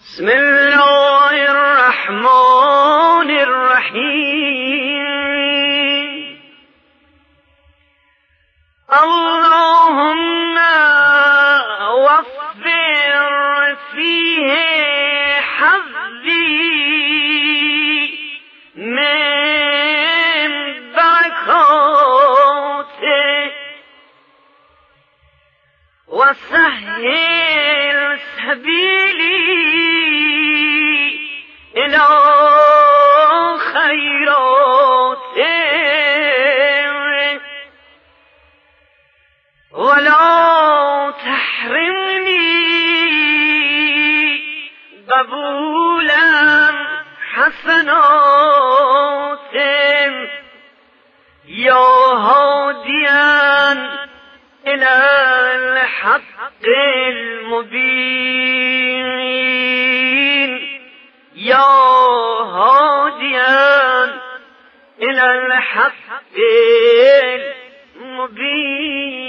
بسم الله الرحمن الرحيم. اللهم وفر فيه حظي من بركاته وسهل سبيلي إلى خيراته ولا تحرمني قبولا حسناته يا هاديا إلى الحق المبين يا هاديا إلى الحق المبين.